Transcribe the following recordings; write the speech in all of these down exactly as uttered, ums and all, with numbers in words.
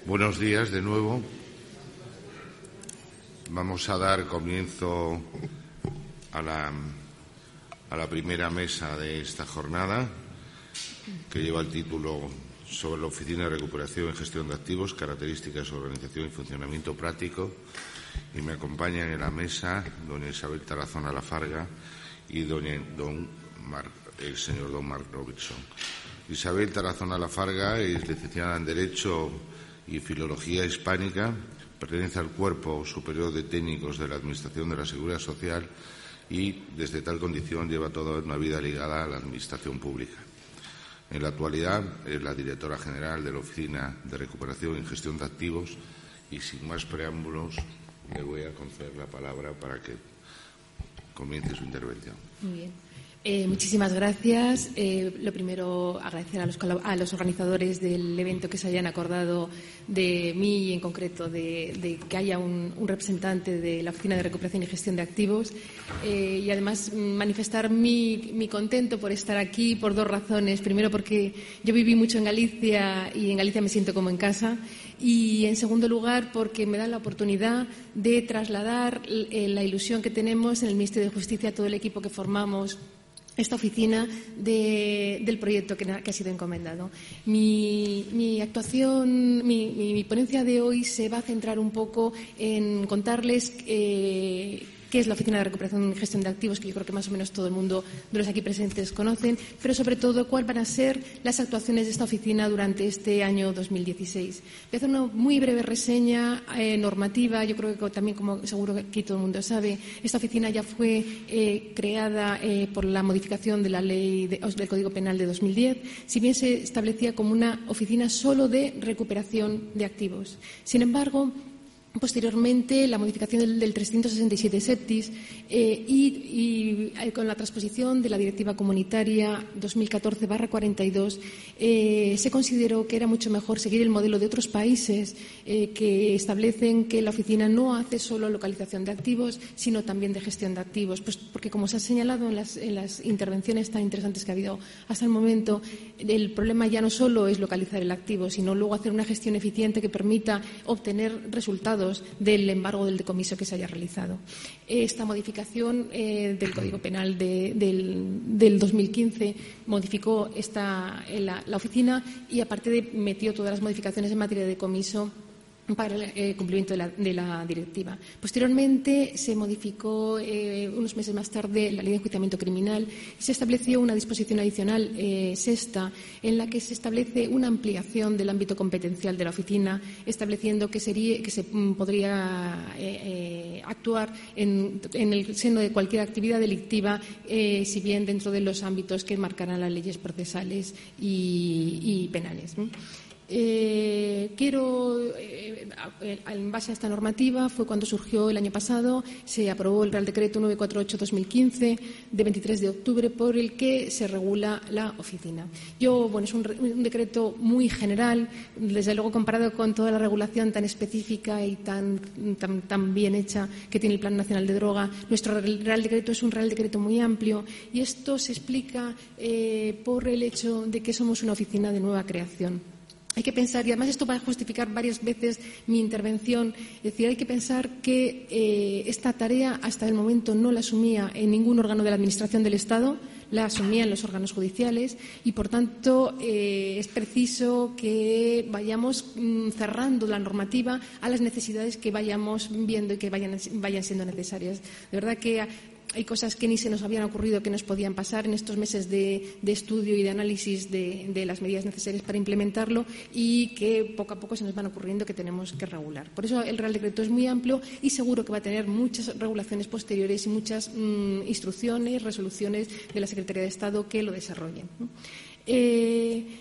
Buenos días de nuevo. Vamos a dar comienzo a la, a la primera mesa de esta jornada, que lleva el título sobre la Oficina de Recuperación y Gestión de Activos, características, organización y funcionamiento práctico. Y me acompañan en la mesa doña Isabel Tarazona Lafarga y doña, don Marc, el señor don Marc Robertson. Isabel Tarazona Lafarga es licenciada en Derecho y Filología Hispánica, pertenece al Cuerpo Superior de Técnicos de la Administración de la Seguridad Social y, desde tal condición, lleva toda una vida ligada a la Administración Pública. En la actualidad es la directora general de la Oficina de Recuperación y Gestión de Activos y, sin más preámbulos, le voy a conceder la palabra para que comience su intervención. Muy bien. Eh, muchísimas gracias. Eh, lo primero, agradecer a los, a los organizadores del evento que se hayan acordado de mí y, en concreto, de, de que haya un, un representante de la Oficina de Recuperación y Gestión de Activos. Eh, y, además, manifestar mi, mi contento por estar aquí por dos razones. Primero, porque yo viví mucho en Galicia y en Galicia me siento como en casa. Y, en segundo lugar, porque me dan la oportunidad de trasladar eh, la ilusión que tenemos en el Ministerio de Justicia a todo el equipo que formamos esta oficina de, del proyecto que, que ha sido encomendado. Mi, mi actuación, mi, mi, mi ponencia de hoy se va a centrar un poco en contarles eh, qué es la Oficina de Recuperación y Gestión de Activos, que yo creo que más o menos todo el mundo de los aquí presentes conocen, pero sobre todo cuáles van a ser las actuaciones de esta oficina durante este año dos mil dieciséis. Voy a hacer una muy breve reseña eh, normativa. Yo creo que también, como seguro que aquí todo el mundo sabe, esta oficina ya fue eh, creada eh, por la modificación de la ley de, del Código Penal de dos mil diez, si bien se establecía como una oficina solo de recuperación de activos. Sin embargo, posteriormente, la modificación del, del trescientos sesenta y siete septis eh, y, y con la transposición de la Directiva Comunitaria dos mil catorce barra cuarenta y dos eh, se consideró que era mucho mejor seguir el modelo de otros países eh, que establecen que la oficina no hace solo localización de activos, sino también de gestión de activos. Pues porque, como se ha señalado en las, en las intervenciones tan interesantes que ha habido hasta el momento, el problema ya no solo es localizar el activo, sino luego hacer una gestión eficiente que permita obtener resultados del embargo del decomiso que se haya realizado. Esta modificación eh, del Código Penal de, del, del dos mil quince modificó esta, la, la oficina y, aparte de, metió todas las modificaciones en materia de decomiso para el eh, cumplimiento de la, de la directiva. Posteriormente se modificó eh, unos meses más tarde la Ley de Enjuiciamiento Criminal y se estableció una disposición adicional eh, sexta en la que se establece una ampliación del ámbito competencial de la oficina, estableciendo que, sería, que se mm, podría eh, eh, actuar en, en el seno de cualquier actividad delictiva, eh, si bien dentro de los ámbitos que marcarán las leyes procesales y, y penales, ¿no? Eh, quiero, eh, en base a esta normativa, fue cuando surgió el año pasado, se aprobó el Real Decreto novecientos cuarenta y ocho barra dos mil quince de veintitrés de octubre, por el que se regula la oficina. Yo, bueno, es un, un decreto muy general, desde luego, comparado con toda la regulación tan específica y tan, tan, tan bien hecha que tiene el Plan Nacional de Droga. Nuestro Real Decreto es un Real Decreto muy amplio y esto se explica eh, por el hecho de que somos una oficina de nueva creación. Hay que pensar, y además esto va a justificar varias veces mi intervención, es decir, hay que pensar que eh, esta tarea hasta el momento no la asumía en ningún órgano de la Administración del Estado, la asumían los órganos judiciales y, por tanto, eh, es preciso que vayamos mm, cerrando la normativa a las necesidades que vayamos viendo y que vayan, vayan siendo necesarias. De verdad que hay cosas que ni se nos habían ocurrido que nos podían pasar en estos meses de, de estudio y de análisis de, de las medidas necesarias para implementarlo y que poco a poco se nos van ocurriendo que tenemos que regular. Por eso el Real Decreto es muy amplio y seguro que va a tener muchas regulaciones posteriores y muchas mmm, instrucciones, resoluciones de la Secretaría de Estado que lo desarrollen, ¿no? Eh,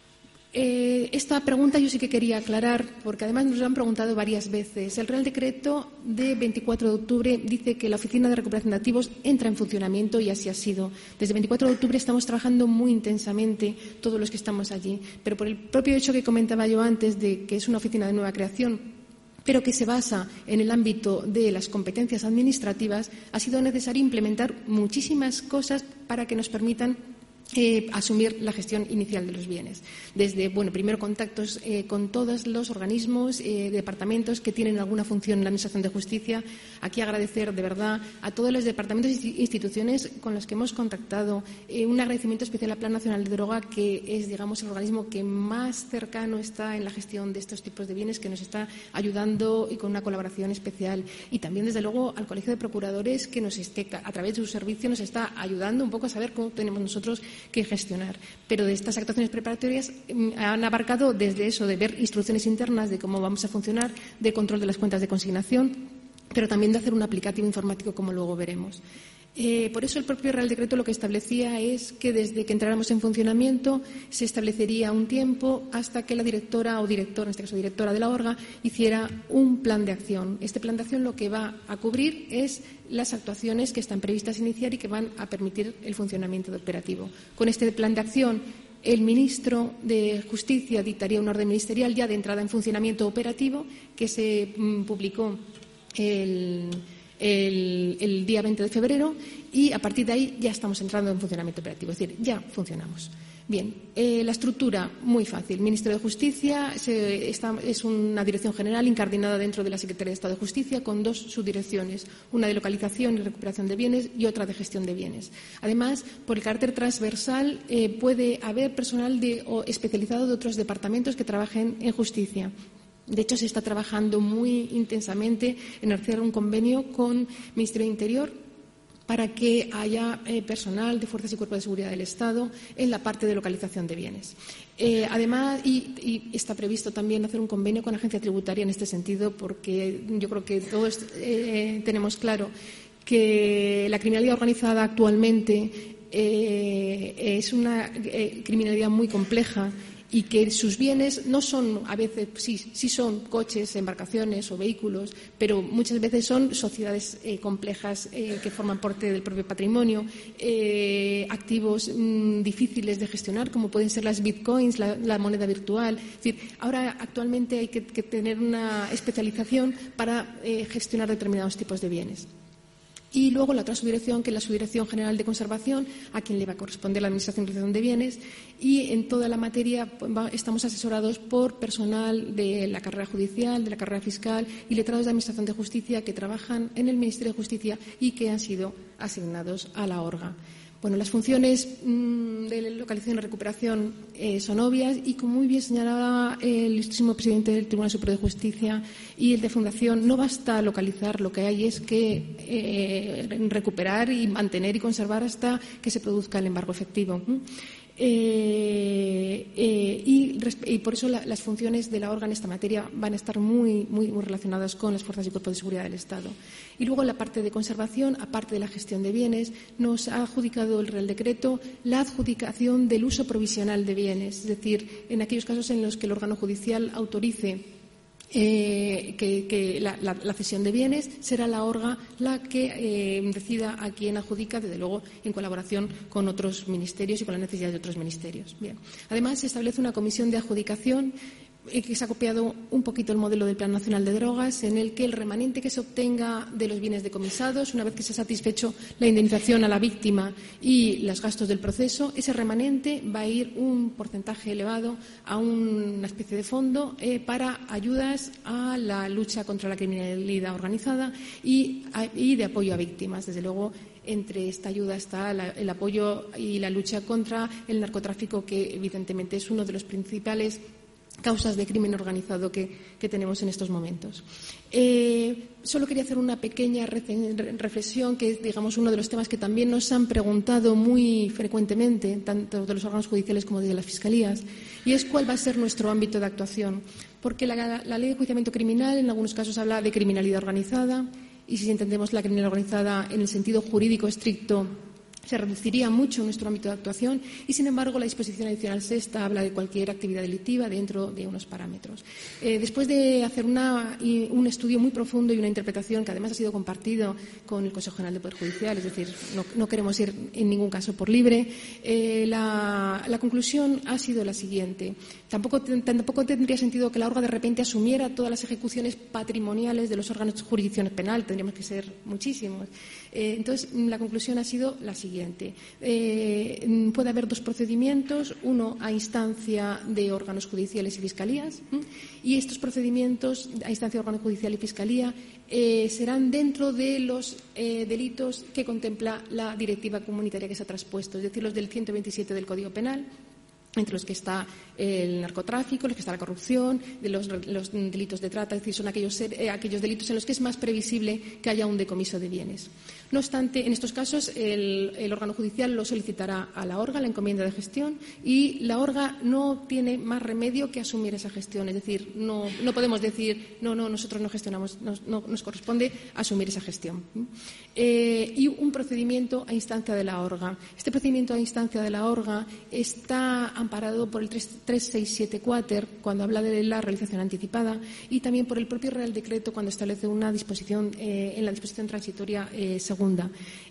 Eh, esta pregunta yo sí que quería aclarar, porque además nos lo han preguntado varias veces. El Real Decreto de veinticuatro de octubre dice que la Oficina de Recuperación de Activos entra en funcionamiento y así ha sido. Desde el veinticuatro de octubre estamos trabajando muy intensamente todos los que estamos allí, pero por el propio hecho que comentaba yo antes de que es una oficina de nueva creación, pero que se basa en el ámbito de las competencias administrativas, ha sido necesario implementar muchísimas cosas para que nos permitan Eh, asumir la gestión inicial de los bienes. Desde, bueno, primero contactos eh, con todos los organismos, eh, departamentos que tienen alguna función en la Administración de Justicia. Aquí agradecer de verdad a todos los departamentos e instituciones con los que hemos contactado. Eh, un agradecimiento especial al Plan Nacional de Droga, que es, digamos, el organismo que más cercano está en la gestión de estos tipos de bienes, que nos está ayudando y con una colaboración especial. Y también, desde luego, al Colegio de Procuradores, que nos esté, a través de su servicio nos está ayudando un poco a saber cómo tenemos nosotros que gestionar. Pero de estas actuaciones preparatorias han abarcado desde eso de ver instrucciones internas de cómo vamos a funcionar, de control de las cuentas de consignación, pero también de hacer un aplicativo informático, como luego veremos. Eh, por eso el propio Real Decreto lo que establecía es que desde que entráramos en funcionamiento se establecería un tiempo hasta que la directora o director, en este caso directora de la Orga, hiciera un plan de acción. Este plan de acción lo que va a cubrir es las actuaciones que están previstas iniciar y que van a permitir el funcionamiento operativo. Con este plan de acción, el ministro de Justicia dictaría un orden ministerial ya de entrada en funcionamiento operativo, que se mm, publicó el El, el día veinte de febrero, y a partir de ahí ya estamos entrando en funcionamiento operativo, es decir, ya funcionamos. Bien, eh, la estructura, muy fácil. Ministerio de Justicia se, está, es una dirección general incardinada dentro de la Secretaría de Estado de Justicia con dos subdirecciones, una de localización y recuperación de bienes y otra de gestión de bienes. Además, por el carácter transversal, eh, puede haber personal de, o especializado de otros departamentos que trabajen en justicia. De hecho, se está trabajando muy intensamente en hacer un convenio con el Ministerio de Interior para que haya eh, personal de Fuerzas y Cuerpos de Seguridad del Estado en la parte de localización de bienes. Eh, además, y, y está previsto también hacer un convenio con la Agencia Tributaria en este sentido, porque yo creo que todos eh, tenemos claro que la criminalidad organizada actualmente eh, es una eh, criminalidad muy compleja, y que sus bienes no son, a veces sí, sí son coches, embarcaciones o vehículos, pero muchas veces son sociedades eh, complejas eh, que forman parte del propio patrimonio, eh, activos mmm, difíciles de gestionar, como pueden ser las bitcoins, la, la moneda virtual. Es decir, ahora actualmente hay que, que tener una especialización para eh, gestionar determinados tipos de bienes. Y luego la otra subdirección, que es la Subdirección General de Conservación, a quien le va a corresponder la Administración de Bienes, y en toda la materia estamos asesorados por personal de la carrera judicial, de la carrera fiscal y letrados de Administración de Justicia que trabajan en el Ministerio de Justicia y que han sido asignados a la Orga. Bueno, las funciones mmm, de localización y recuperación eh, son obvias y, como muy bien señalaba el ilustrísimo presidente del Tribunal Superior de Justicia y el de Fundación, no basta localizar, lo que hay es que eh, recuperar y mantener y conservar hasta que se produzca el embargo efectivo. Eh, eh, y, y por eso la, las funciones de la Orga en esta materia van a estar muy, muy, muy relacionadas con las fuerzas y cuerpos de seguridad del Estado. Y luego la parte de conservación, aparte de la gestión de bienes, nos ha adjudicado el Real Decreto la adjudicación del uso provisional de bienes, es decir, en aquellos casos en los que el órgano judicial autorice Eh, que, que la, la, la cesión de bienes, será la Orga la que eh, decida a quién adjudica, desde luego en colaboración con otros ministerios y con las necesidades de otros ministerios. Bien. Además, se establece una comisión de adjudicación eh, que se ha copiado un poquito el modelo del Plan Nacional de Drogas, en el que el remanente que se obtenga de los bienes decomisados, una vez que se ha satisfecho la indemnización a la víctima y los gastos del proceso, ese remanente va a ir un porcentaje elevado a una especie de fondo eh, para ayudas a la lucha contra la criminalidad organizada y, a, y de apoyo a víctimas. Desde luego, entre esta ayuda está la, el apoyo y la lucha contra el narcotráfico, que evidentemente es uno de los principales causas de crimen organizado que, que tenemos en estos momentos. Eh, solo quería hacer una pequeña reflexión, que es, digamos, uno de los temas que también nos han preguntado muy frecuentemente, tanto de los órganos judiciales como de las fiscalías, y es cuál va a ser nuestro ámbito de actuación. Porque la, la Ley de Enjuiciamiento Criminal en algunos casos habla de criminalidad organizada, y si entendemos la criminalidad organizada en el sentido jurídico estricto, se reduciría mucho nuestro ámbito de actuación y, sin embargo, la disposición adicional sexta habla de cualquier actividad delictiva dentro de unos parámetros. Eh, después de hacer una, un estudio muy profundo y una interpretación que además ha sido compartido con el Consejo General de Poder Judicial, es decir, no, no queremos ir en ningún caso por libre, eh, la, la conclusión ha sido la siguiente. Tampoco, tampoco tendría sentido que la Orga de repente asumiera todas las ejecuciones patrimoniales de los órganos de jurisdicción penal, tendríamos que ser muchísimos. Eh, entonces, la conclusión ha sido la siguiente. siguiente. Eh, puede haber dos procedimientos, uno a instancia de órganos judiciales y fiscalías, ¿eh? y estos procedimientos a instancia de órgano judicial y fiscalía eh, serán dentro de los eh, delitos que contempla la directiva comunitaria que se ha traspuesto, es decir, los del ciento veintisiete del Código Penal, entre los que está el narcotráfico, los que está la corrupción, de los, los delitos de trata, es decir, son aquellos, eh, aquellos delitos en los que es más previsible que haya un decomiso de bienes. No obstante, en estos casos, el, el órgano judicial lo solicitará a la ORGA, la encomienda de gestión, y la ORGA no tiene más remedio que asumir esa gestión. Es decir, no, no podemos decir, no, no, nosotros no gestionamos, no, no, nos corresponde asumir esa gestión. Eh, y un procedimiento a instancia de la ORGA. Este procedimiento a instancia de la ORGA está amparado por el tres mil seiscientos setenta y cuatro, cuando habla de la realización anticipada, y también por el propio Real Decreto, cuando establece una disposición eh, en la disposición transitoria eh, segunda.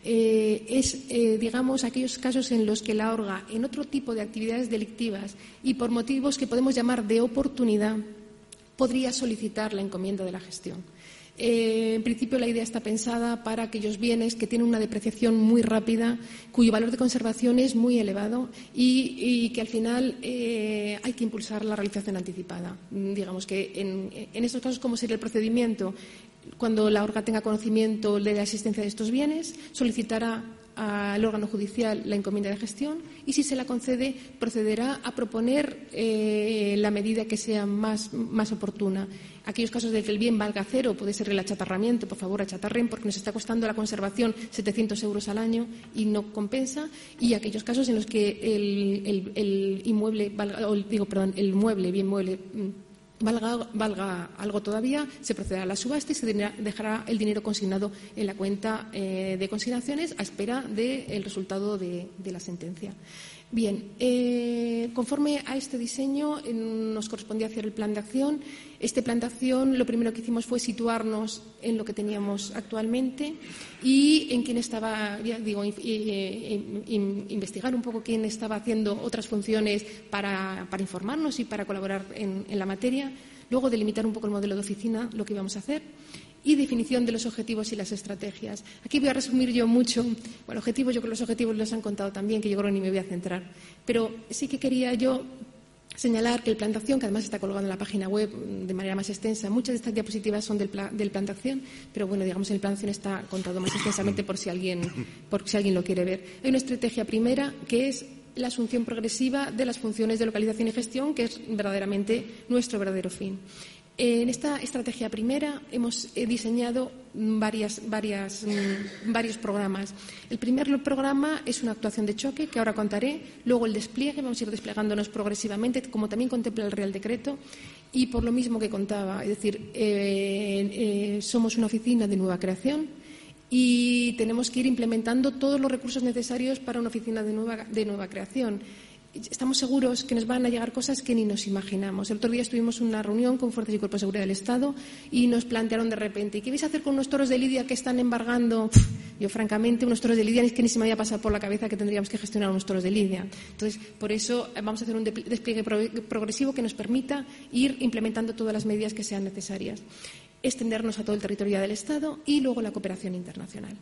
Eh, es, eh, digamos, aquellos casos en los que la ORGA, en otro tipo de actividades delictivas y por motivos que podemos llamar de oportunidad, podría solicitar la encomienda de la gestión. Eh, en principio, la idea está pensada para aquellos bienes que tienen una depreciación muy rápida, cuyo valor de conservación es muy elevado y, y que al final eh, hay que impulsar la realización anticipada. Digamos que en, en estos casos, ¿cómo sería el procedimiento? Cuando la ORGA tenga conocimiento de la existencia de estos bienes, solicitará al órgano judicial la encomienda de gestión y, si se la concede, procederá a proponer eh, la medida que sea más, más oportuna. Aquellos casos de que el bien valga cero, puede ser el achatarramiento, por favor, achatarren, porque nos está costando la conservación setecientos euros al año y no compensa. Y aquellos casos en los que el, el, el inmueble, valga, o digo, perdón, el mueble, bien mueble, Valga, valga algo todavía, se procederá a la subasta y se dejará el dinero consignado en la cuenta eh, de consignaciones a espera del resultado de, de la sentencia. Bien, eh, conforme a este diseño eh, nos correspondía hacer el plan de acción. Este plan de acción, lo primero que hicimos fue situarnos en lo que teníamos actualmente y en quién estaba, ya digo, in, in, in, investigar un poco quién estaba haciendo otras funciones para, para informarnos y para colaborar en, en la materia. Luego, delimitar un poco el modelo de oficina, lo que íbamos a hacer, y definición de los objetivos y las estrategias. Aquí voy a resumir yo mucho. Bueno, objetivos, yo creo que los objetivos los han contado también, que yo creo que ni me voy a centrar. Pero sí que quería yo señalar que el plan de acción, que además está colgado en la página web de manera más extensa, muchas de estas diapositivas son del plan, del plan de acción, pero bueno, digamos, el plan de acción está contado más extensamente por si alguien, por si alguien lo quiere ver. Hay una estrategia primera que es la asunción progresiva de las funciones de localización y gestión, que es verdaderamente nuestro verdadero fin. En esta estrategia primera hemos diseñado varias, varias, varios programas. El primer programa es una actuación de choque, que ahora contaré. Luego el despliegue, vamos a ir desplegándonos progresivamente, como también contempla el Real Decreto. Y por lo mismo que contaba, es decir, eh, eh, somos una oficina de nueva creación y tenemos que ir implementando todos los recursos necesarios para una oficina de nueva, de nueva creación. Estamos seguros que nos van a llegar cosas que ni nos imaginamos. El otro día estuvimos en una reunión con Fuerzas y Cuerpos de Seguridad del Estado y nos plantearon de repente, ¿y qué vais a hacer con unos toros de lidia que están embargando? Yo, francamente, unos toros de lidia es que ni se me había pasado por la cabeza que tendríamos que gestionar unos toros de lidia. Entonces, por eso vamos a hacer un despliegue progresivo que nos permita ir implementando todas las medidas que sean necesarias, extendernos a todo el territorio del Estado y luego la cooperación internacional.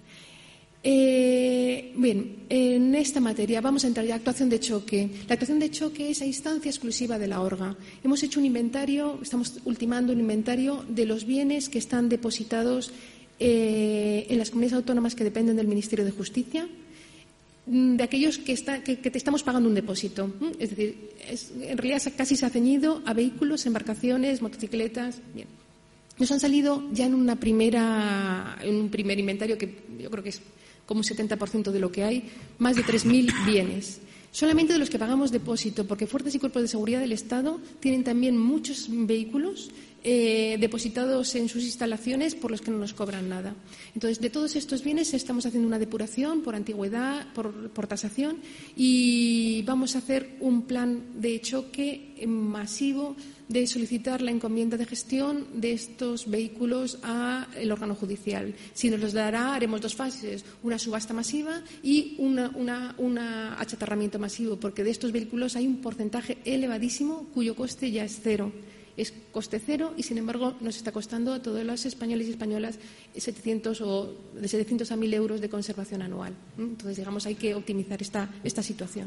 Eh, bien, en esta materia vamos a entrar ya a actuación de choque. La actuación de choque es a instancia exclusiva de la ORGA. Hemos hecho un inventario, estamos ultimando un inventario de los bienes que están depositados eh, en las comunidades autónomas que dependen del Ministerio de Justicia, de aquellos que, está, que, que te estamos pagando un depósito. Es decir, es, en realidad casi se ha ceñido a vehículos, embarcaciones, motocicletas. Bien. Nos han salido ya en una primera, en un primer inventario que yo creo que es como un setenta por ciento de lo que hay, más de tres mil bienes. Solamente de los que pagamos depósito, porque Fuerzas y Cuerpos de Seguridad del Estado tienen también muchos vehículos eh, depositados en sus instalaciones por los que no nos cobran nada. Entonces, de todos estos bienes estamos haciendo una depuración por antigüedad, por, por tasación, y vamos a hacer un plan de choque masivo de solicitar la encomienda de gestión de estos vehículos al órgano judicial. Si nos los dará, haremos dos fases, una subasta masiva y una, una, una achatarramiento masivo, porque de estos vehículos hay un porcentaje elevadísimo cuyo coste ya es cero. Es coste cero y, sin embargo, nos está costando a todos los españoles y españolas setecientos o de setecientos a mil euros de conservación anual. Entonces, digamos, hay que optimizar esta, esta situación.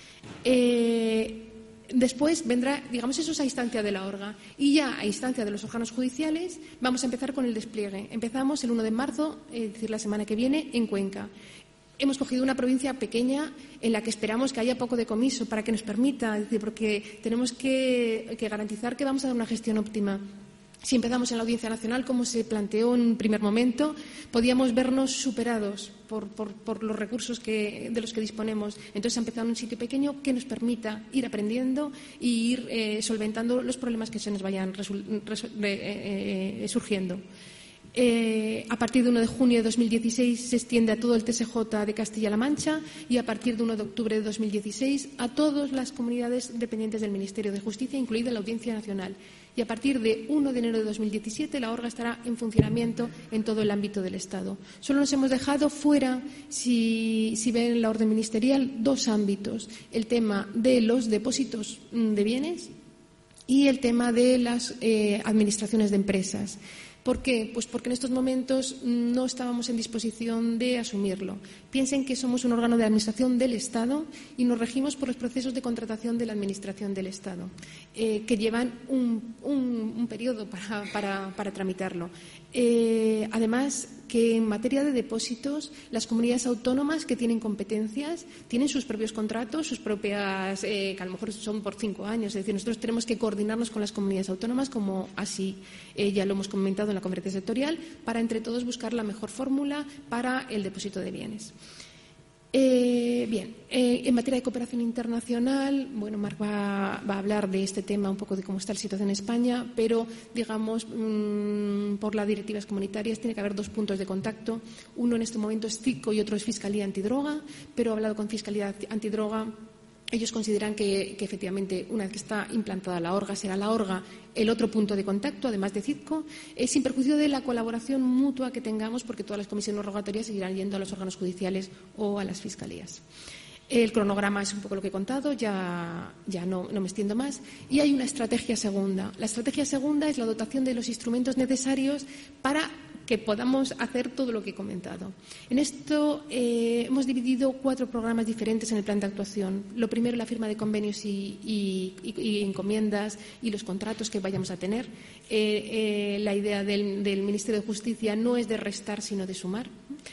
Eh, Después vendrá, digamos, eso es a instancia de la Orga. Y ya a instancia de los órganos judiciales vamos a empezar con el despliegue. Empezamos el uno de marzo, es decir, la semana que viene, en Cuenca. Hemos cogido una provincia pequeña en la que esperamos que haya poco decomiso para que nos permita, es decir, porque tenemos que, que garantizar que vamos a dar una gestión óptima. Si empezamos en la Audiencia Nacional, como se planteó en un primer momento, podíamos vernos superados por, por, por los recursos que, de los que disponemos. Entonces, ha empezado en un sitio pequeño que nos permita ir aprendiendo e ir eh, solventando los problemas que se nos vayan resul, resul, eh, eh, surgiendo. Eh, a partir de uno de junio de dos mil dieciséis se extiende a todo el T S J de Castilla-La Mancha y a partir de uno de octubre de dos mil dieciséis a todas las comunidades dependientes del Ministerio de Justicia, incluida la Audiencia Nacional. Y a partir de uno de enero de dos mil diecisiete la Orga estará en funcionamiento en todo el ámbito del Estado. Solo nos hemos dejado fuera, si, si ven la orden ministerial, dos ámbitos. El tema de los depósitos de bienes y el tema de las eh, administraciones de empresas. ¿Por qué? Pues porque en estos momentos no estábamos en disposición de asumirlo. Piensen que somos un órgano de administración del Estado y nos regimos por los procesos de contratación de la Administración del Estado, eh, que llevan un, un, un periodo para, para, para tramitarlo. Eh, además, que en materia de depósitos, las comunidades autónomas que tienen competencias tienen sus propios contratos, sus propias, eh, que a lo mejor son por cinco años. Es decir, nosotros tenemos que coordinarnos con las comunidades autónomas, como así eh, ya lo hemos comentado en la conferencia sectorial, para entre todos buscar la mejor fórmula para el depósito de bienes. Eh, bien, eh, en materia de cooperación internacional, bueno, Marc va, va a hablar de este tema, un poco de cómo está la situación en España, pero, digamos, mmm, por las directivas comunitarias tiene que haber dos puntos de contacto. Uno en este momento es CICO y otro es Fiscalía Antidroga, pero he hablado con Fiscalía Antidroga. Ellos consideran que, que, efectivamente, una vez que está implantada la Orga, será la Orga el otro punto de contacto, además de CITCO, eh, sin perjuicio de la colaboración mutua que tengamos, porque todas las comisiones rogatorias seguirán yendo a los órganos judiciales o a las fiscalías. El cronograma es un poco lo que he contado, ya, ya no, no me extiendo más. Y hay una estrategia segunda. La estrategia segunda es la dotación de los instrumentos necesarios para que podamos hacer todo lo que he comentado. En esto eh, hemos dividido cuatro programas diferentes en el plan de actuación. Lo primero, la firma de convenios y, y, y, y encomiendas y los contratos que vayamos a tener. Eh, eh, la idea del, del Ministerio de Justicia no es de restar, sino de sumar.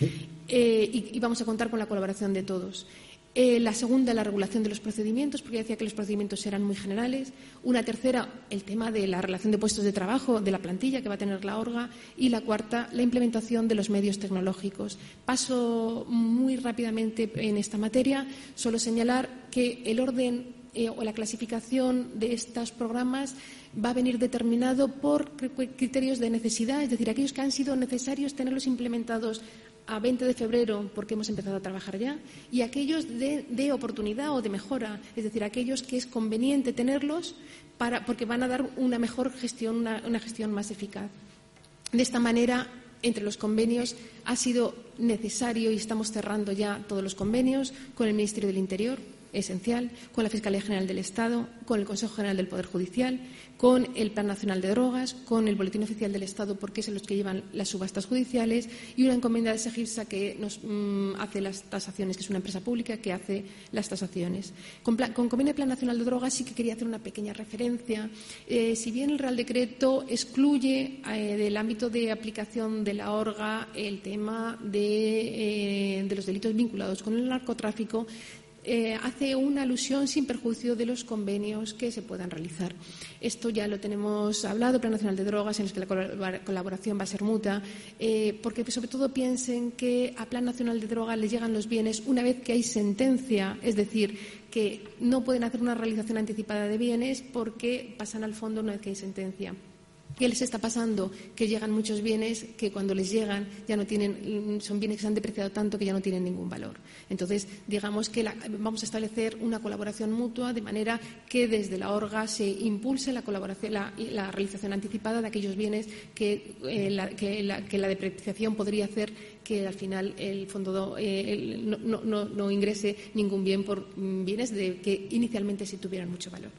Eh, y, y vamos a contar con la colaboración de todos. Eh, la segunda, la regulación de los procedimientos, porque ya decía que los procedimientos eran muy generales. Una tercera, el tema de la relación de puestos de trabajo, de la plantilla que va a tener la Orga. Y la cuarta, la implementación de los medios tecnológicos. Paso muy rápidamente en esta materia, solo señalar que el orden eh, o la clasificación de estos programas va a venir determinado por criterios de necesidad, es decir, aquellos que han sido necesarios tenerlos implementados a veinte de febrero, porque hemos empezado a trabajar ya, y aquellos de, de oportunidad o de mejora, es decir, aquellos que es conveniente tenerlos para, porque van a dar una mejor gestión, una, una gestión más eficaz. De esta manera, entre los convenios ha sido necesario, y estamos cerrando ya todos los convenios, con el Ministerio del Interior, esencial, con la Fiscalía General del Estado, con el Consejo General del Poder Judicial, con el Plan Nacional de Drogas, con el Boletín Oficial del Estado, porque son los que llevan las subastas judiciales, y una encomienda de Segirsa que nos mmm, hace las tasaciones, que es una empresa pública que hace las tasaciones. Con, plan, con convenio de Plan Nacional de Drogas sí que quería hacer una pequeña referencia. Eh, si bien el Real Decreto excluye eh, del ámbito de aplicación de la Orga el tema de, eh, de los delitos vinculados con el narcotráfico, Eh, hace una alusión sin perjuicio de los convenios que se puedan realizar. Esto ya lo tenemos hablado, Plan Nacional de Drogas, en los que la colaboración va a ser mutua, eh, porque sobre todo piensen que a Plan Nacional de Drogas les llegan los bienes una vez que hay sentencia, es decir, que no pueden hacer una realización anticipada de bienes porque pasan al fondo una vez que hay sentencia. ¿Qué les está pasando? Que llegan muchos bienes que cuando les llegan ya no tienen, son bienes que se han depreciado tanto que ya no tienen ningún valor. Entonces, digamos que la, vamos a establecer una colaboración mutua de manera que desde la Orga se impulse la colaboración, la, la realización anticipada de aquellos bienes que, eh, la, que, la, que la depreciación podría hacer que al final el fondo eh, el, no, no, no ingrese ningún bien por bienes de, que inicialmente sí tuvieran mucho valor.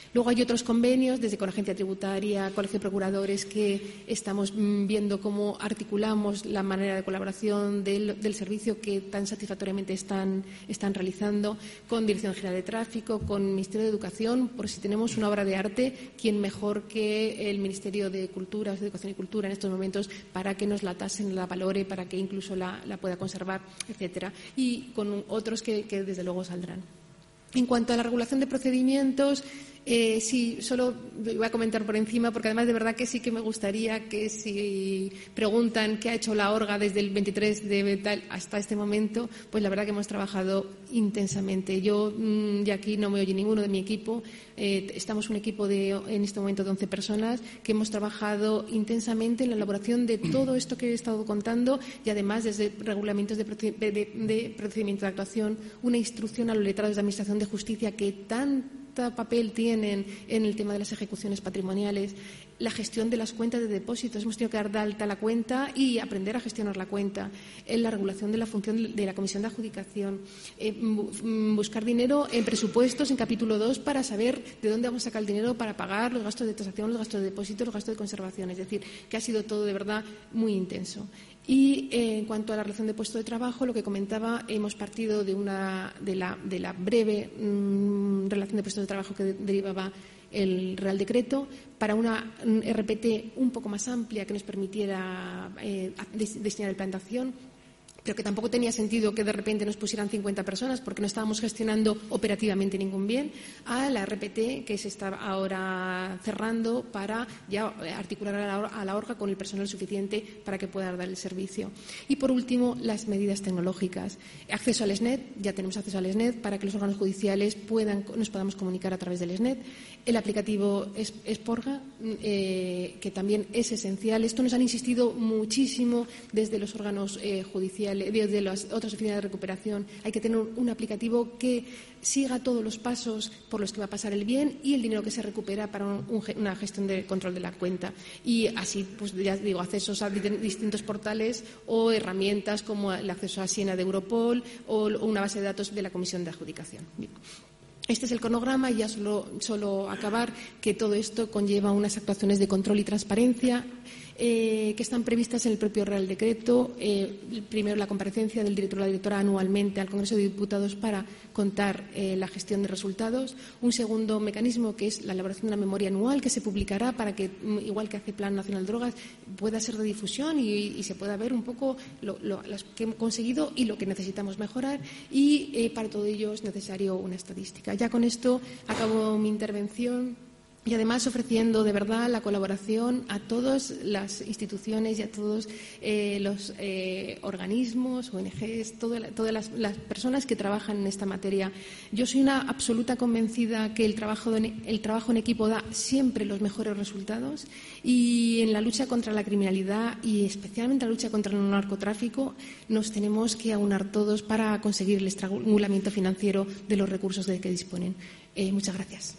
Luego hay otros convenios, desde con Agencia Tributaria, Colegio de Procuradores, que estamos viendo cómo articulamos la manera de colaboración del, del servicio que tan satisfactoriamente están, están realizando, con Dirección General de Tráfico, con el Ministerio de Educación, por si tenemos una obra de arte, quién mejor que el Ministerio de Cultura, de Educación y Cultura en estos momentos, para que nos la tasen, la valore, para que incluso la, la pueda conservar, etcétera. Y con otros que, que desde luego saldrán. En cuanto a la regulación de procedimientos, eh, sí, solo voy a comentar por encima, porque además de verdad que sí que me gustaría que si preguntan qué ha hecho la Orga desde el veintitrés de tal hasta este momento, pues la verdad que hemos trabajado intensamente. Yo, y aquí no me oye ninguno de mi equipo, eh, estamos un equipo de, en este momento de once personas que hemos trabajado intensamente en la elaboración de todo esto que he estado contando y además desde reglamentos de, de, de procedimiento de actuación, una instrucción a los letrados de Administración de Justicia que tan papel tienen en el tema de las ejecuciones patrimoniales, la gestión de las cuentas de depósitos. Hemos tenido que dar de alta la cuenta y aprender a gestionar la cuenta, en la regulación de la función de la Comisión de Adjudicación, eh, buscar dinero en presupuestos, en capítulo dos, para saber de dónde vamos a sacar el dinero para pagar los gastos de tasación, los gastos de depósito, los gastos de conservación. Es decir, que ha sido todo de verdad muy intenso. Y eh, en cuanto a la relación de puesto de trabajo, lo que comentaba, hemos partido de, una, de, la, de la breve mmm, relación de puestos de trabajo que de, derivaba el Real Decreto para una R P T un poco más amplia que nos permitiera eh, diseñar el plan de acción, pero que tampoco tenía sentido que de repente nos pusieran cincuenta personas porque no estábamos gestionando operativamente ningún bien, a la R P T que se está ahora cerrando para ya articular a la, a la Orga con el personal suficiente para que pueda dar el servicio. Y, por último, las medidas tecnológicas. Acceso al SNET, ya tenemos acceso al SNET para que los órganos judiciales puedan, nos podamos comunicar a través del SNET. El aplicativo Esporga, eh, que también es esencial. Esto nos han insistido muchísimo desde los órganos eh, judiciales, desde las otras oficinas de recuperación. Hay que tener un aplicativo que siga todos los pasos por los que va a pasar el bien y el dinero que se recupera para un, un, una gestión de control de la cuenta. Y así, pues ya digo, accesos a distintos portales o herramientas como el acceso a Siena de Europol o una base de datos de la Comisión de Adjudicación. Bien. Este es el cronograma y ya solo, solo acabar que todo esto conlleva unas actuaciones de control y transparencia eh, que están previstas en el propio Real Decreto. Eh, primero, la comparecencia del director o la directora anualmente al Congreso de Diputados para contar eh, la gestión de resultados. Un segundo mecanismo que es la elaboración de una memoria anual que se publicará para que, igual que hace Plan Nacional de Drogas, pueda ser de difusión y, y se pueda ver un poco lo, lo las que hemos conseguido y lo que necesitamos mejorar. Y eh, para todo ello es necesario una estadística. Ya con esto acabo mi intervención. Y además ofreciendo de verdad la colaboración a todas las instituciones y a todos eh, los eh, organismos, O N Ges, toda, todas las, las personas que trabajan en esta materia. Yo soy una absoluta convencida que el trabajo, en, el trabajo en equipo da siempre los mejores resultados y en la lucha contra la criminalidad y especialmente en la lucha contra el narcotráfico nos tenemos que aunar todos para conseguir el estrangulamiento financiero de los recursos de que disponen. Eh, muchas gracias.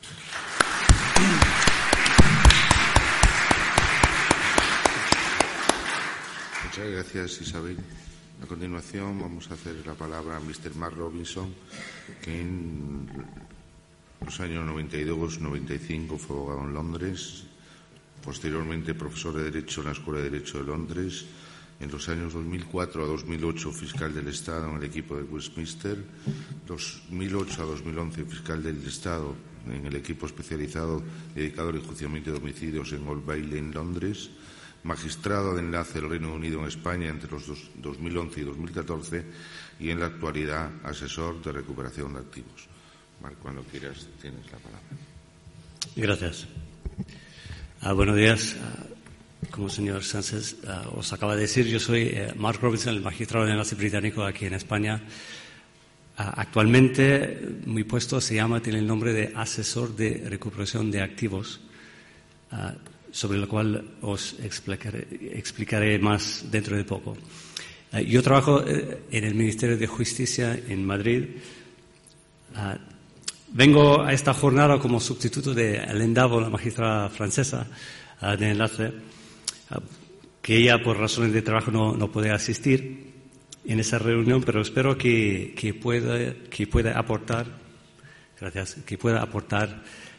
Muchas gracias, Isabel. A continuación vamos a hacer la palabra a mister Mark Robinson, que en los años noventa y dos noventa y cinco fue abogado en Londres, posteriormente profesor de Derecho en la Escuela de Derecho de Londres, en los años dos mil cuatro a dos mil ocho fiscal del Estado en el equipo de Westminster, dos mil ocho a dos mil once fiscal del Estado en el equipo especializado dedicado al enjuiciamiento de homicidios en Old Bailey en Londres, magistrado de enlace del Reino Unido en España entre los dos, dos mil once y dos mil catorce y en la actualidad asesor de recuperación de activos. Marc, cuando quieras tienes la palabra. Gracias. Uh, buenos días. Uh, como el señor Sánchez uh, os acaba de decir, yo soy uh, Mark Robinson, el magistrado de enlace británico aquí en España. Uh, actualmente mi puesto se llama, tiene el nombre de asesor de recuperación de activos, uh, sobre lo cual os explicaré, explicaré más dentro de poco. Uh, yo trabajo uh, en el Ministerio de Justicia en Madrid. Uh, vengo a esta jornada como sustituto de Hélène Davo, la magistrada francesa uh, de enlace, uh, que ella por razones de trabajo no, no puede asistir en esa reunión, pero espero que, que, pueda, que pueda aportar, gracias, que pueda aportar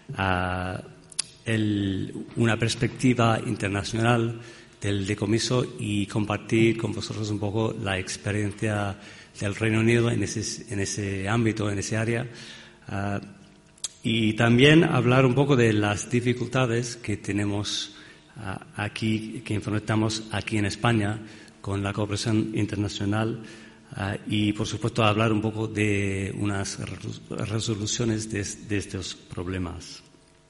uh, el, una perspectiva internacional del decomiso y compartir con vosotros un poco la experiencia del Reino Unido en ese, en ese ámbito, en ese área. Uh, y también hablar un poco de las dificultades que tenemos uh, aquí, que enfrentamos aquí en España con la cooperación internacional uh, y, por supuesto, hablar un poco de unas resoluciones de, de estos problemas.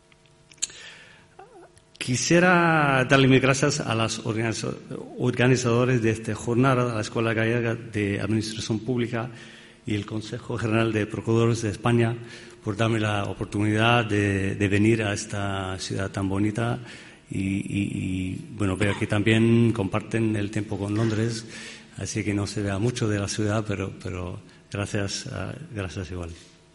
Quisiera darle mis gracias a los organizadores de esta jornada, a la Escuela Gallega de Administración Pública y el Consejo General de Procuradores de España, por darme la oportunidad de, de venir a esta ciudad tan bonita y, y, y, bueno, veo que también comparten el tiempo con Londres, así que no se vea mucho de la ciudad, pero, pero gracias, uh, gracias igual.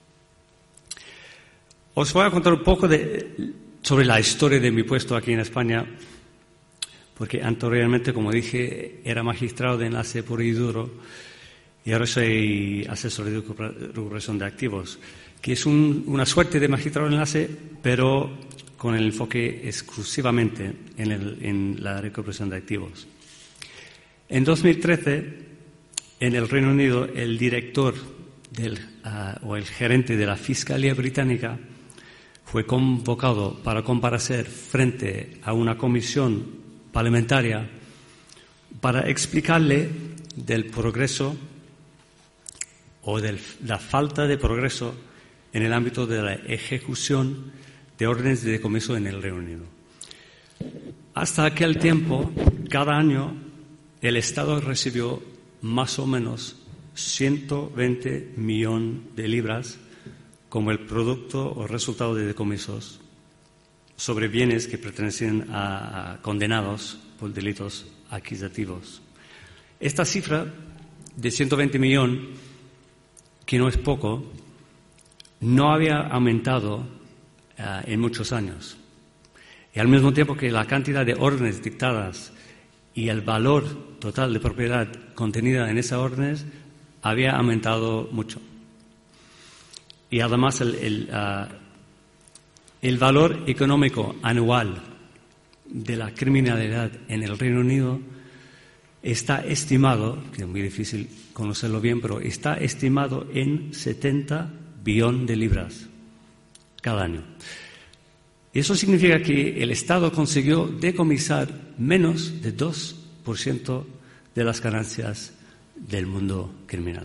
Os voy a contar un poco de... sobre la historia de mi puesto aquí en España, porque anteriormente, como dije, era magistrado de enlace puro y duro y ahora soy asesor de recuperación de activos, que es un, una suerte de magistrado de enlace, pero con el enfoque exclusivamente en, el, en la recuperación de activos. En dos mil trece, en el Reino Unido, el director del, uh, o el gerente de la Fiscalía Británica fue convocado para comparecer frente a una comisión parlamentaria para explicarle del progreso o de la falta de progreso en el ámbito de la ejecución de órdenes de decomiso en el Reino Unido. Hasta aquel tiempo, cada año, el Estado recibió más o menos ciento veinte millones de libras como el producto o resultado de decomisos sobre bienes que pertenecen a, a condenados por delitos adquisitivos. Esta cifra de ciento veinte millones, que no es poco, no había aumentado uh, en muchos años. Y al mismo tiempo que la cantidad de órdenes dictadas y el valor total de propiedad contenida en esas órdenes había aumentado mucho. Y además el, el, uh, el valor económico anual de la criminalidad en el Reino Unido está estimado, que es muy difícil conocerlo bien, pero está estimado en setenta billones de libras cada año. Eso significa que el Estado consiguió decomisar menos de dos por ciento de las ganancias del mundo criminal.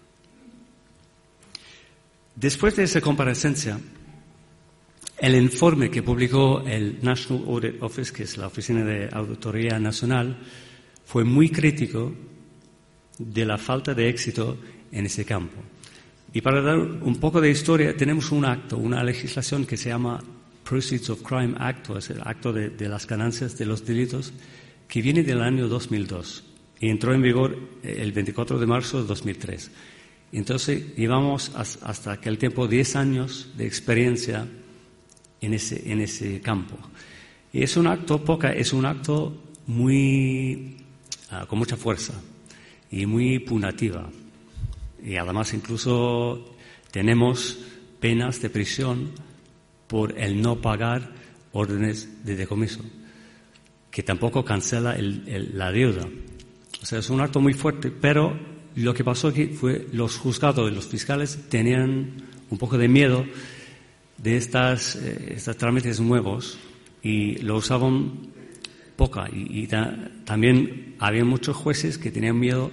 Después de esa comparecencia, el informe que publicó el National Audit Office, que es la Oficina de Auditoría Nacional, fue muy crítico de la falta de éxito en ese campo. Y para dar un poco de historia, tenemos un acto, una legislación que se llama Proceeds of Crime Act, o es el acto de, de las ganancias de los delitos, que viene del año dos mil dos y entró en vigor el veinticuatro de marzo de dos mil tres. Entonces, llevamos hasta aquel tiempo diez años de experiencia en ese, en ese campo. Y es un acto, poca, es un acto muy, uh, con mucha fuerza y muy punitiva. Y además, incluso tenemos penas de prisión por el no pagar órdenes de decomiso, que tampoco cancela el, el, la deuda. O sea, es un acto muy fuerte, pero lo que pasó aquí fue los juzgados y los fiscales tenían un poco de miedo de estas, eh, estos trámites nuevos y lo usaban poca. Y, y ta, también había muchos jueces que tenían miedo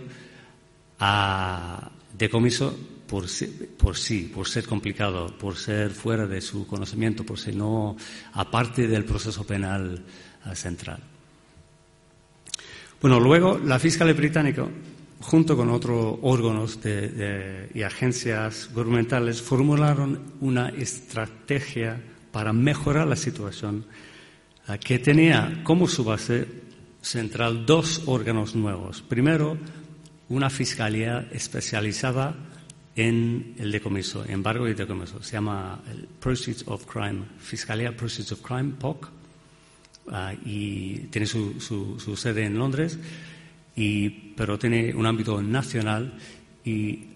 a decomiso por, por sí, por ser complicado, por ser fuera de su conocimiento, por ser no aparte del proceso penal uh, central. Bueno, luego la Fiscalía Británica, junto con otros órganos de, de, y agencias gubernamentales, formularon una estrategia para mejorar la situación uh, que tenía como su base central dos órganos nuevos. Primero, una fiscalía especializada en el decomiso, embargo y decomiso. Se llama el Proceeds of Crime, Fiscalía Proceeds of Crime, P O C, uh, y tiene su, su, su sede en Londres, y, pero tiene un ámbito nacional y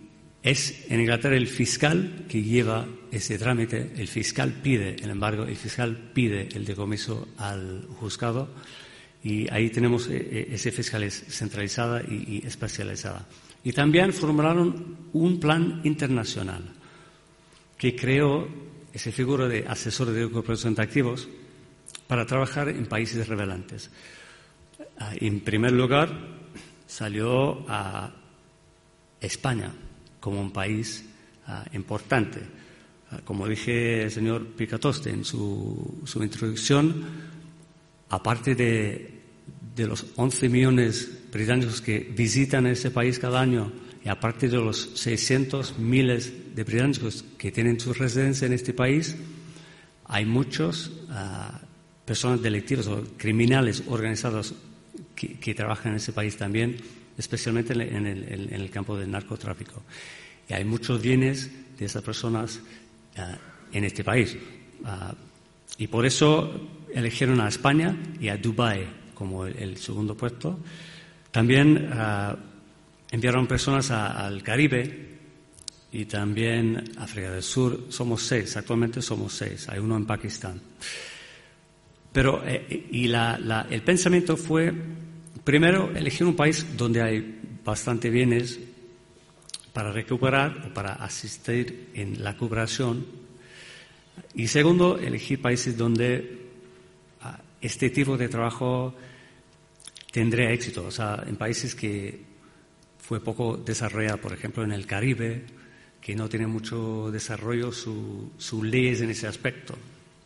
Es en Inglaterra el fiscal que lleva ese trámite, el fiscal pide el embargo, el fiscal pide el decomiso al juzgado y ahí tenemos eh, ese fiscal es centralizada y, y especializada. Y también formularon un plan internacional que creó esa figura de asesor de recuperación de activos para trabajar en países revelantes. En primer lugar, salió a España como un país uh, importante. Uh, como dije el señor Picatoste en su, su introducción, aparte de, de los once millones británicos que visitan ese país cada año y aparte de los seiscientos miles de británicos que tienen su residencia en este país, hay muchos uh, personas delictivas o criminales organizados que, que trabajan en ese país también, especialmente en el, en el campo del narcotráfico. Y hay muchos bienes de esas personas uh, en este país. Uh, y por eso eligieron a España y a Dubái como el, el segundo puesto. También uh, enviaron personas a, al Caribe y también a África del Sur. Somos seis, actualmente somos seis. Hay uno en Pakistán. Pero eh, y la, la, el pensamiento fue, primero, elegir un país donde hay bastante bienes para recuperar o para asistir en la cooperación. Y segundo, elegir países donde uh, este tipo de trabajo tendría éxito. O sea, en países que fue poco desarrollado, por ejemplo, en el Caribe, que no tiene mucho desarrollo sus su leyes en ese aspecto.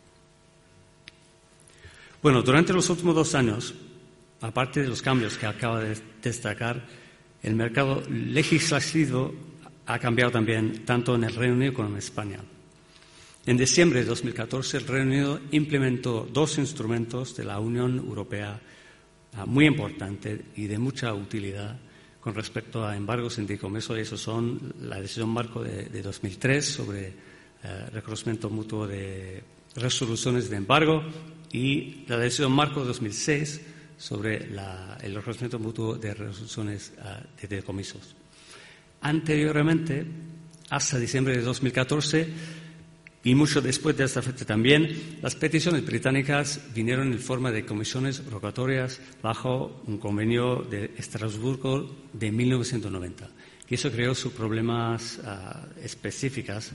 Bueno, durante los últimos dos años, aparte de los cambios que acaba de destacar, el mercado legislativo ha cambiado también, tanto en el Reino Unido como en España. En diciembre de dos mil catorce, el Reino Unido implementó dos instrumentos de la Unión Europea muy importantes y de mucha utilidad con respecto a embargos en decomiso. Esos son la decisión marco de, de dos mil tres sobre eh, reconocimiento mutuo de resoluciones de embargo y la decisión marco de dos mil seis sobre la, el reconocimiento mutuo de resoluciones uh, de decomisos. Anteriormente, hasta diciembre de dos mil catorce, y mucho después de esta fecha también, las peticiones británicas vinieron en forma de comisiones rogatorias bajo un convenio de Estrasburgo de mil novecientos noventa. Y eso creó sus problemas uh, específicos.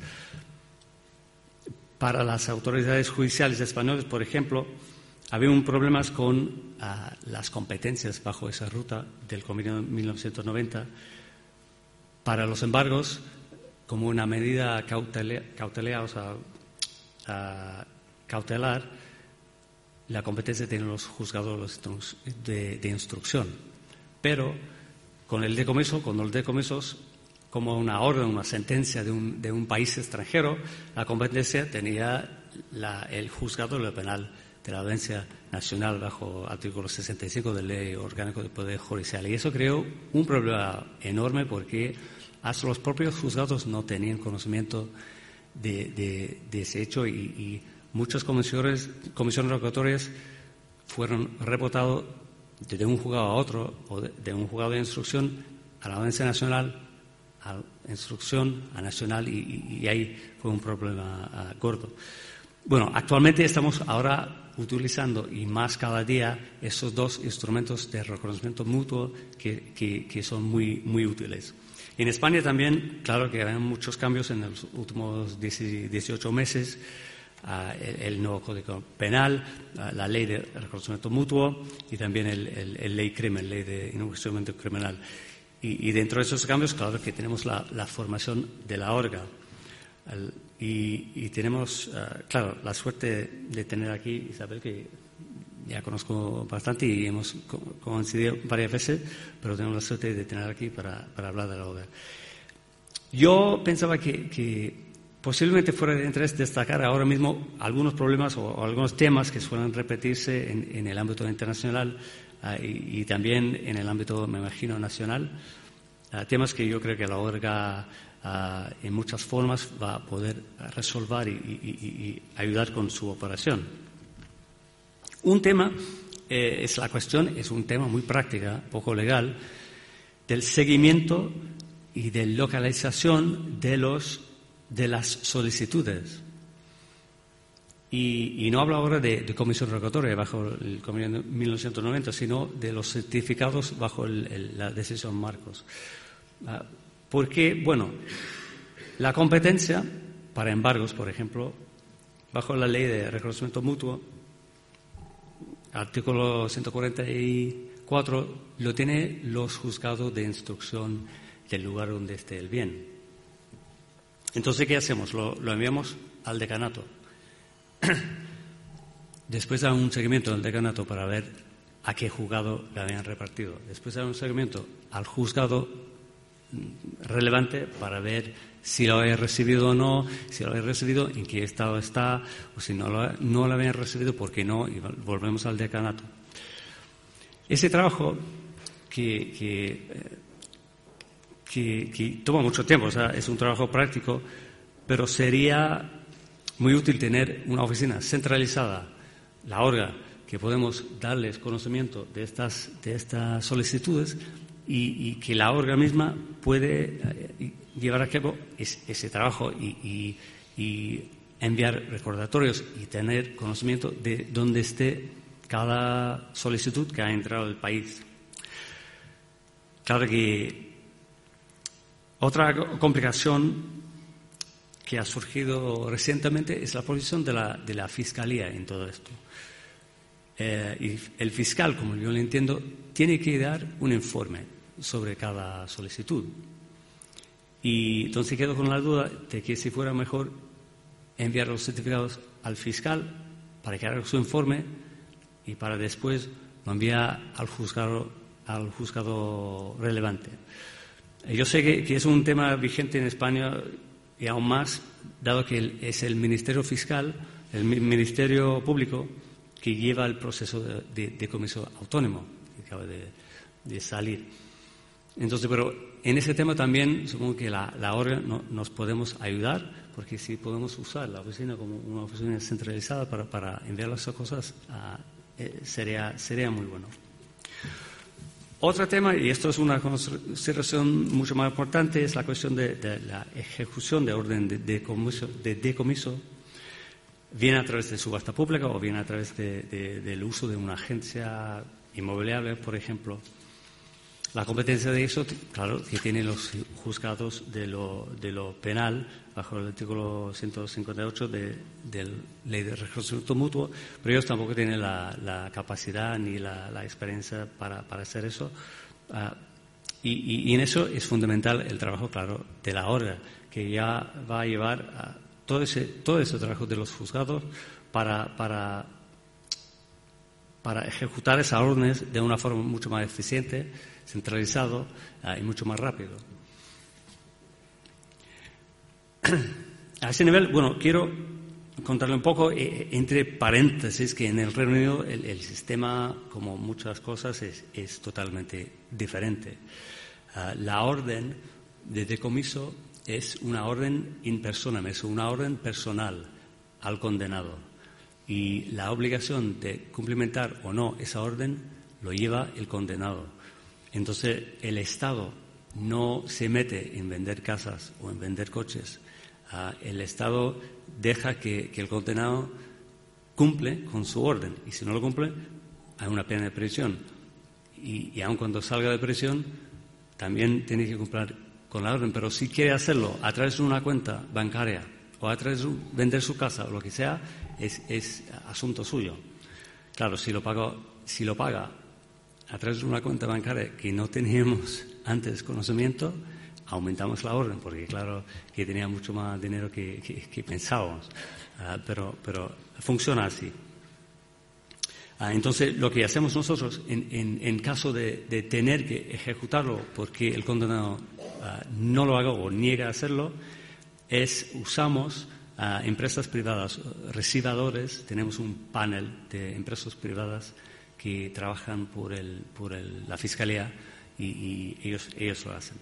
Para las autoridades judiciales españolas, por ejemplo, había un problema con uh, las competencias bajo esa ruta del convenio de mil novecientos noventa. Para los embargos, como una medida cautelar, o sea, uh, cautelar, la competencia tienen los juzgados de, de instrucción. Pero con el decomiso, con los decomisos, como una orden, una sentencia de un, de un país extranjero, la competencia tenía la, el juzgado de lo penal de la Audiencia Nacional bajo artículo sesenta y cinco de la Ley Orgánica del Poder Judicial. Y eso creó un problema enorme porque hasta los propios juzgados no tenían conocimiento de, de, de ese hecho y, y muchas comisiones, comisiones rogatorias fueron rebotadas de un juzgado a otro o de, de un juzgado de instrucción a la Audiencia Nacional, a instrucción, a nacional y, y, y ahí fue un problema uh, gordo. Bueno, actualmente estamos ahora utilizando y más cada día esos dos instrumentos de reconocimiento mutuo que, que, que son muy, muy útiles. En España también, claro que hay muchos cambios en los últimos dieciocho meses, uh, el, el nuevo Código Penal, uh, la Ley de Reconocimiento Mutuo y también el, el, el Ley Crimen, Ley de Enjuiciamiento Criminal. Y, y dentro de esos cambios, claro que tenemos la, la formación de la ORGA. El, y, y tenemos, uh, claro, la suerte de tener aquí Isabel, que ya conozco bastante y hemos coincidido varias veces, pero tenemos la suerte de tener aquí para, para hablar de la ORGA. Yo pensaba que, que posiblemente fuera de interés destacar ahora mismo algunos problemas o, o algunos temas que suelen repetirse en, en el ámbito internacional uh, y, y también en el ámbito, me imagino, nacional. Uh, temas que yo creo que la ORGA uh, en muchas formas va a poder resolver y, y, y ayudar con su operación. Un tema eh, es la cuestión, es un tema muy práctica, poco legal, del seguimiento y de localización de, los, de las solicitudes. Y, y no hablo ahora de, de comisión rogatoria bajo el convenio de mil novecientos noventa, sino de los certificados bajo el, el, la decisión Marcos. Uh, porque, bueno, la competencia para embargos, por ejemplo, bajo la ley de reconocimiento mutuo, artículo ciento cuarenta y cuatro, lo tienen los juzgados de instrucción del lugar donde esté el bien. Entonces, ¿qué hacemos? Lo, lo enviamos al decanato. Después da un seguimiento al decanato para ver a qué juzgado le habían repartido. Después da un seguimiento al juzgado relevante para ver si lo había recibido o no, si lo había recibido, en qué estado está, o si no lo, no lo habían recibido, por qué no, y volvemos al decanato. Ese trabajo que, que, que, que toma mucho tiempo, o sea, es un trabajo práctico, pero sería muy útil tener una oficina centralizada, la ORGA, que podemos darles conocimiento de estas, de estas solicitudes y, y que la ORGA misma puede eh, llevar a cabo es, ese trabajo y, y, y enviar recordatorios y tener conocimiento de dónde esté cada solicitud que ha entrado al país. Claro que otra complicación que ha surgido recientemente es la posición de la, de la Fiscalía en todo esto. Eh, y el fiscal, como yo lo entiendo, tiene que dar un informe sobre cada solicitud. Y entonces quedo con la duda de que si fuera mejor enviar los certificados al fiscal para que haga su informe y para después lo envía al juzgado, al juzgado relevante. Yo sé que, que es un tema vigente en España y aún más, dado que el, es el Ministerio Fiscal, el Ministerio Público, que lleva el proceso de, de, de comiso autónomo, que acaba de, de salir. Entonces, pero en ese tema también supongo que la, la ORGA no, nos podemos ayudar, porque si podemos usar la oficina como una oficina centralizada para, para enviar las cosas, uh, eh, sería, sería muy bueno. Otro tema, y esto es una consideración mucho más importante, es la cuestión de, de la ejecución de orden de decomiso, de decomiso, bien a través de subasta pública o bien a través de, de, del uso de una agencia inmobiliaria, por ejemplo. La competencia de eso, claro, que tienen los juzgados de lo, de lo penal, bajo el artículo ciento cincuenta y ocho de, de la Ley de Reconocimiento Mutuo, pero ellos tampoco tienen la, la capacidad ni la, la experiencia para, para hacer eso. Uh, y, y, y en eso es fundamental el trabajo, claro, de la ORGA, que ya va a llevar a todo ese, todo ese trabajo de los juzgados para, para, para ejecutar esas órdenes de una forma mucho más eficiente, centralizado uh, y mucho más rápido. A ese nivel, bueno, quiero contarle un poco, eh, entre paréntesis, que en el Reino Unido el, el sistema, como muchas cosas, es, es totalmente diferente. Uh, la orden de decomiso es una orden in personam, es una orden personal al condenado. Y la obligación de cumplimentar o no esa orden lo lleva el condenado. Entonces, el Estado no se mete en vender casas o en vender coches. Uh, el Estado deja que, que el condenado cumple con su orden. Y si no lo cumple, hay una pena de prisión. Y, y aun cuando salga de prisión, también tiene que cumplir con la orden. Pero si quiere hacerlo a través de una cuenta bancaria o a través de vender su casa o lo que sea, es, es asunto suyo. Claro, si lo paga, si lo paga a través de una cuenta bancaria que no teníamos antes conocimiento, aumentamos la orden, porque claro que tenía mucho más dinero que, que, que pensábamos. Uh, pero, pero funciona así. Uh, entonces, lo que hacemos nosotros, en, en, en caso de, de tener que ejecutarlo porque el condenado uh, no lo haga o niega a hacerlo, es usamos uh, empresas privadas, recibadores. Tenemos un panel de empresas privadas que trabajan por, el, por el, la Fiscalía y, y ellos, ellos lo hacen.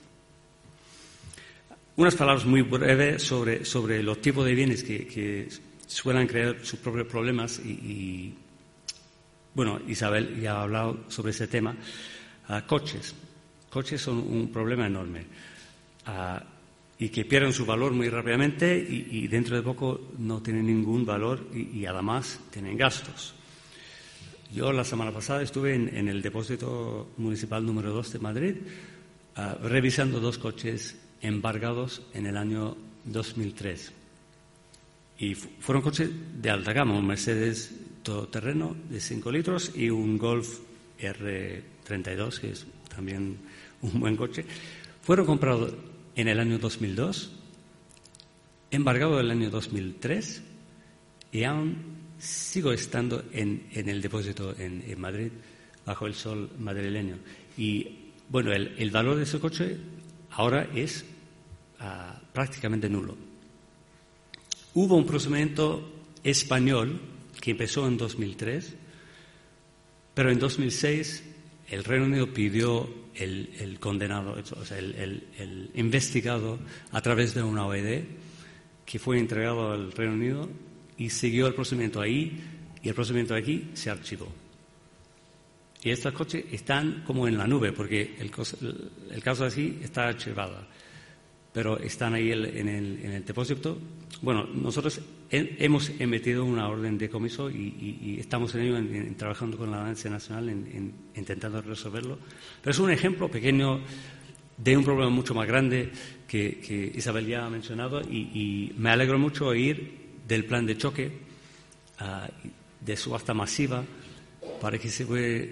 Unas palabras muy breves sobre, sobre los tipos de bienes que, que suelen crear sus propios problemas y, y bueno, Isabel ya ha hablado sobre ese tema. Uh, coches. Coches son un problema enorme. uh, y que pierden su valor muy rápidamente y, y dentro de poco no tienen ningún valor y, y además tienen gastos. Yo la semana pasada estuve en, en el depósito municipal número dos de Madrid uh, revisando dos coches embargados en el año dos mil tres. Y fueron coches de alta gama, un Mercedes todoterreno de cinco litros y un Golf R treinta y dos, que es también un buen coche. Fueron comprados en el año dos mil dos, embargados en el año dos mil tres y aún sigo estando en, en el depósito en, en Madrid, bajo el sol madrileño. Y bueno, el, el valor de ese coche ahora es uh, prácticamente nulo. Hubo un procedimiento español que empezó en dos mil tres, pero en dos mil seis el Reino Unido pidió el, el condenado, o sea, el, el, el investigado a través de una O E D que fue entregado al Reino Unido y siguió el procedimiento ahí y el procedimiento aquí se archivó. Y estos coches están como en la nube porque el, el caso así está archivado, pero están ahí el, en, el, en el depósito. Bueno, nosotros he, hemos emitido una orden de decomiso y, y, y estamos en ello en, en, trabajando con la Audiencia Nacional en, en, intentando resolverlo. Pero es un ejemplo pequeño de un problema mucho más grande que, que Isabel ya ha mencionado y, y me alegro mucho oír del plan de choque, uh, de subasta masiva, para que se pueda,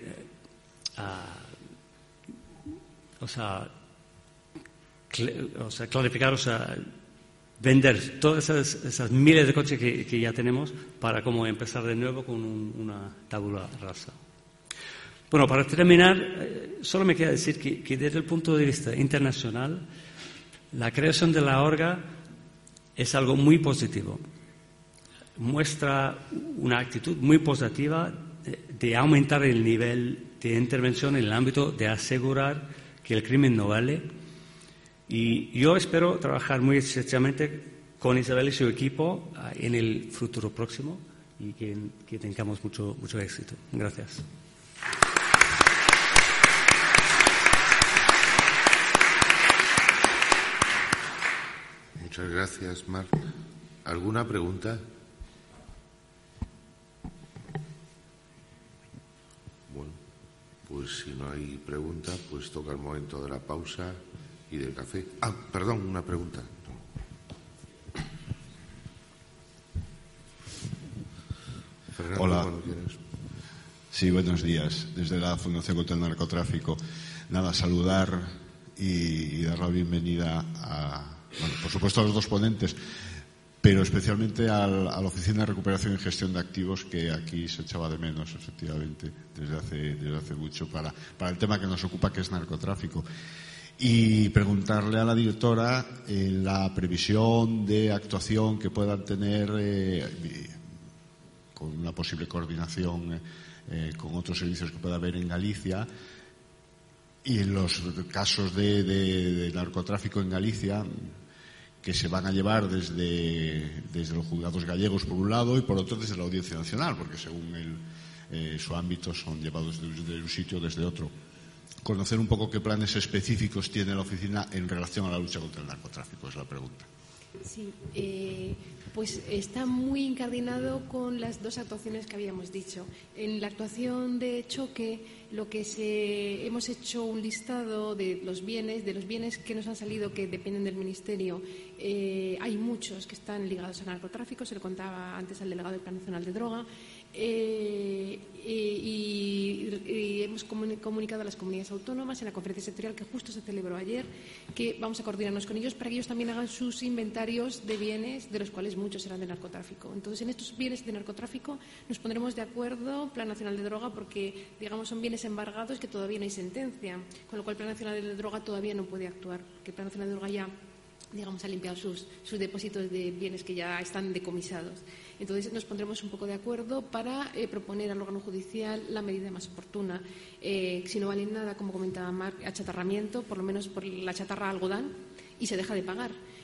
uh, o sea, cl- o sea, clarificar, o sea, vender todas esas, esas miles de coches que, que ya tenemos para como empezar de nuevo con un, una tabula rasa. Bueno, para terminar, eh, solo me queda decir que, que desde el punto de vista internacional, la creación de la ORGA es algo muy positivo. Muestra una actitud muy positiva de, de aumentar el nivel de intervención en el ámbito de asegurar que el crimen no vale. Y yo espero trabajar muy estrechamente con Isabel y su equipo uh, en el futuro próximo y que, que tengamos mucho, mucho éxito. Gracias. Muchas gracias, Marc. ¿Alguna pregunta? Bueno, pues si no hay pregunta, pues toca el momento de la pausa y del café. Ah, perdón, una pregunta. Fernando, hola. Cuando quieras. Sí, buenos días. Desde la Fundación contra el Narcotráfico. Nada, saludar y, y dar la bienvenida a, bueno, por supuesto a los dos ponentes, pero especialmente al, a la Oficina de Recuperación y Gestión de Activos, que aquí se echaba de menos, efectivamente, desde hace, desde hace mucho, para, para el tema que nos ocupa, que es narcotráfico. Y preguntarle a la directora eh, la previsión de actuación que puedan tener eh, con una posible coordinación eh, con otros servicios que pueda haber en Galicia, y en los casos de, de, de narcotráfico en Galicia que se van a llevar desde, desde los juzgados gallegos por un lado y por otro desde la Audiencia Nacional, porque según el, eh, su ámbito son llevados desde un sitio o desde otro. Conocer un poco qué planes específicos tiene la oficina en relación a la lucha contra el narcotráfico, es la pregunta. Sí, eh, pues está muy incardinado con las dos actuaciones que habíamos dicho. En la actuación de choque, lo que se hemos hecho un listado de los bienes, de los bienes que nos han salido que dependen del Ministerio. Eh, hay muchos que están ligados al narcotráfico, se lo contaba antes al delegado del Plan Nacional de Droga. Eh, y, y hemos comunicado a las comunidades autónomas en la conferencia sectorial que justo se celebró ayer que vamos a coordinarnos con ellos para que ellos también hagan sus inventarios de bienes, de los cuales muchos serán de narcotráfico. Entonces, en estos bienes de narcotráfico nos pondremos de acuerdo, Plan Nacional de Droga, porque, digamos, son bienes embargados que todavía no hay sentencia, con lo cual el Plan Nacional de Droga todavía no puede actuar, porque el Plan Nacional de Droga ya, digamos, ha limpiado sus, sus depósitos de bienes que ya están decomisados. Entonces, nos pondremos un poco de acuerdo para eh, proponer al órgano judicial la medida más oportuna. Eh, si no vale nada, como comentaba Marc, achatarramiento, por lo menos por la chatarra algodón, y se deja de pagar.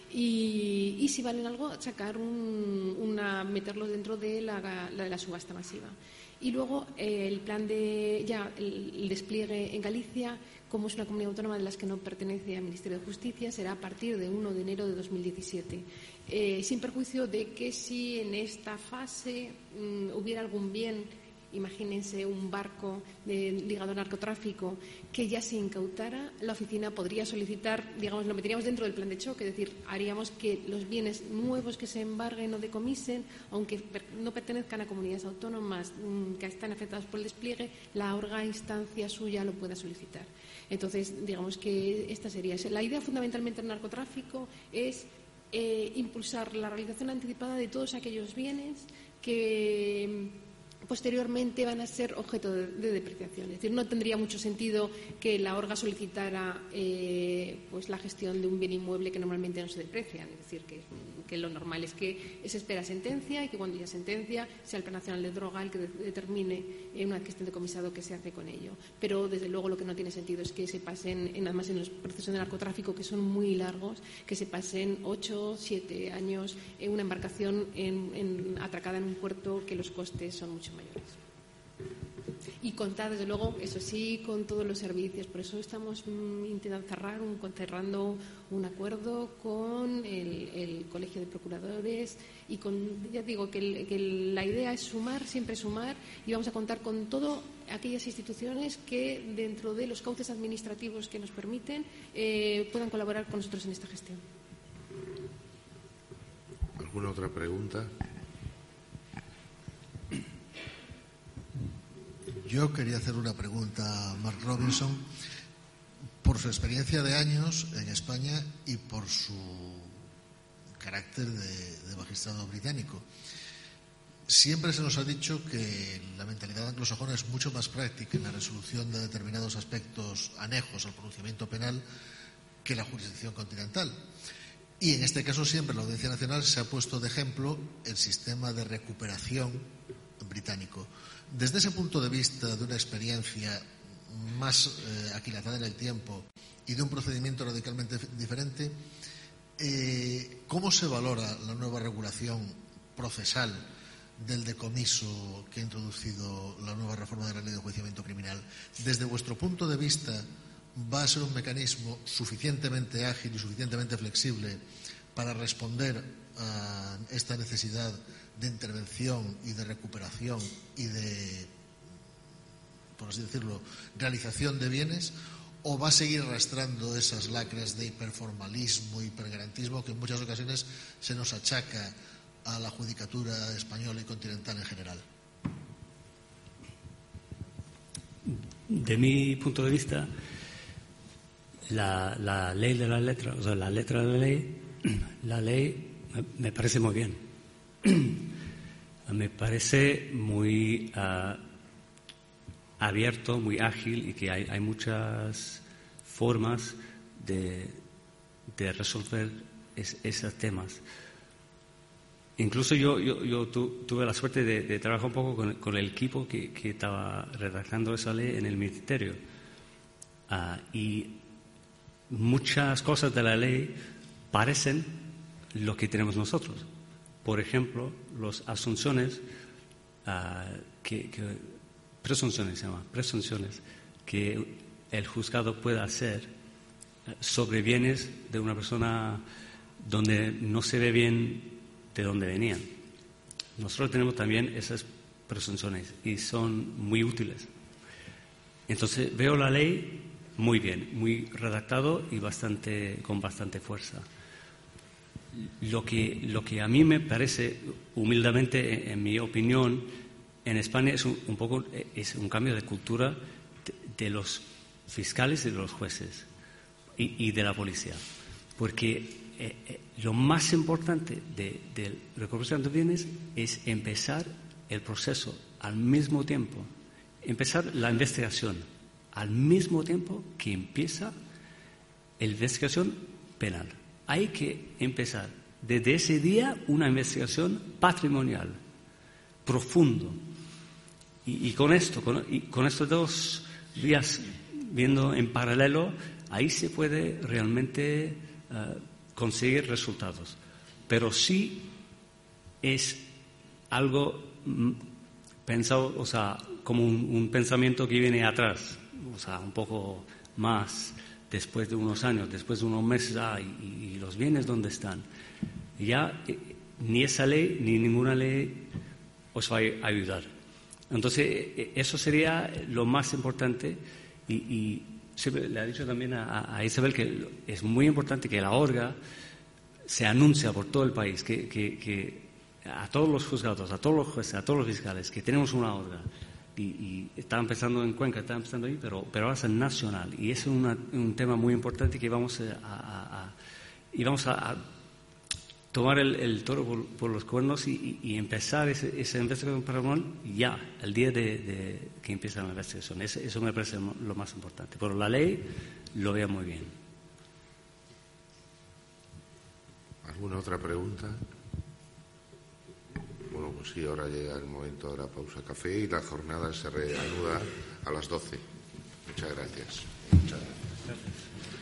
y, y si valen algo, sacar un, una, meterlo dentro de la, la, de la subasta masiva. Y luego eh, el plan de ya el, el despliegue en Galicia, como es una comunidad autónoma de las que no pertenece al Ministerio de Justicia, será a partir de uno de enero de dos mil diecisiete. Eh, sin perjuicio de que si en esta fase mmm, hubiera algún bien, imagínense un barco de, ligado al narcotráfico que ya se incautara, la oficina podría solicitar, digamos, lo meteríamos dentro del plan de choque, es decir, haríamos que los bienes nuevos que se embarguen o decomisen, aunque per, no pertenezcan a comunidades autónomas mmm, que están afectadas por el despliegue, la orga instancia suya lo pueda solicitar. Entonces, digamos que esta sería la idea fundamentalmente del narcotráfico, es eh, impulsar la realización anticipada de todos aquellos bienes que posteriormente van a ser objeto de, de depreciación. Es decir, no tendría mucho sentido que la orga solicitara eh, pues la gestión de un bien inmueble que normalmente no se deprecia. Es decir, que, que lo normal es que se espera sentencia y que cuando haya sentencia sea el Plan Nacional de Droga el que de, determine eh, una vez que esté decomisado qué se hace con ello. Pero, desde luego, lo que no tiene sentido es que se pasen, en, además en los procesos de narcotráfico, que son muy largos, que se pasen ocho, siete años en una embarcación en, en, atracada en un puerto, que los costes son mucho mayores. Y contar, desde luego, eso sí, con todos los servicios. Por eso estamos mm, intentando cerrar un, cerrando un acuerdo con el, el Colegio de Procuradores y con, ya digo, que, el, que la idea es sumar, siempre sumar, y vamos a contar con todas aquellas instituciones que, dentro de los cauces administrativos que nos permiten, eh, puedan colaborar con nosotros en esta gestión. ¿Alguna otra pregunta? Yo quería hacer una pregunta a Mark Robinson por su experiencia de años en España y por su carácter de, de magistrado británico. Siempre se nos ha dicho que la mentalidad anglosajona es mucho más práctica en la resolución de determinados aspectos anejos al pronunciamiento penal que la jurisdicción continental. Y en este caso siempre la Audiencia Nacional se ha puesto de ejemplo el sistema de recuperación británico. Desde ese punto de vista de una experiencia más eh, aquilatada en el tiempo y de un procedimiento radicalmente diferente, eh, ¿cómo se valora la nueva regulación procesal del decomiso que ha introducido la nueva reforma de la Ley de Enjuiciamiento Criminal? Desde vuestro punto de vista, ¿va a ser un mecanismo suficientemente ágil y suficientemente flexible para responder a esta necesidad de intervención y de recuperación y de, por así decirlo, realización de bienes, o va a seguir arrastrando esas lacras de hiperformalismo, hipergarantismo que en muchas ocasiones se nos achaca a la judicatura española y continental en general? De mi punto de vista, la, la ley de la letra, o sea, la letra de la ley, la ley me, me parece muy bien. Me parece muy uh, abierto, muy ágil, y que hay, hay muchas formas de, de resolver es, esos temas. Incluso yo, yo, yo tu, tuve la suerte de, de trabajar un poco con, con el equipo que, que estaba redactando esa ley en el Ministerio. Uh, y muchas cosas de la ley parecen lo que tenemos nosotros. Por ejemplo, las asunciones, uh, que, que, presunciones se llama, presunciones que el juzgado pueda hacer sobre bienes de una persona donde no se ve bien de dónde venían. Nosotros tenemos también esas presunciones y son muy útiles. Entonces veo la ley muy bien, muy redactado y bastante, con bastante fuerza. Lo que, lo que a mí me parece, humildemente, en, en mi opinión, en España es un, un poco es un cambio de cultura de, de los fiscales y de los jueces y, y de la policía. Porque eh, eh, lo más importante de, del recuperación de bienes es empezar el proceso al mismo tiempo, empezar la investigación al mismo tiempo que empieza la investigación penal. Hay que empezar desde ese día una investigación patrimonial, profundo. Y, y con esto, con, y con estos dos vías viendo en paralelo, ahí se puede realmente uh, conseguir resultados. Pero sí es algo mm, pensado, o sea, como un, un pensamiento que viene atrás, o sea, un poco más después de unos años, después de unos meses, ah, y, y los bienes dónde están. Ya eh, ni esa ley ni ninguna ley os va a ayudar. Entonces, eh, eso sería lo más importante y, y siempre le ha dicho también a, a Isabel que es muy importante que la orga se anuncia por todo el país, que, que, que a todos los juzgados, a todos los jueces, a todos los fiscales, que tenemos una orga. Y, y está empezando en Cuenca, está empezando ahí, pero, pero ahora es nacional. Y es una, un tema muy importante que vamos a, a, a, y vamos a, a tomar el, el toro por, por los cuernos y, y, y empezar ese, esa investigación paranormal ya, el día de, de que empieza la investigación. Eso, eso me parece lo más importante. Pero la ley lo veo muy bien. ¿Alguna otra pregunta? Bueno, pues sí, ahora llega el momento de la pausa café y la jornada se reanuda a las doce. Muchas gracias. Muchas gracias.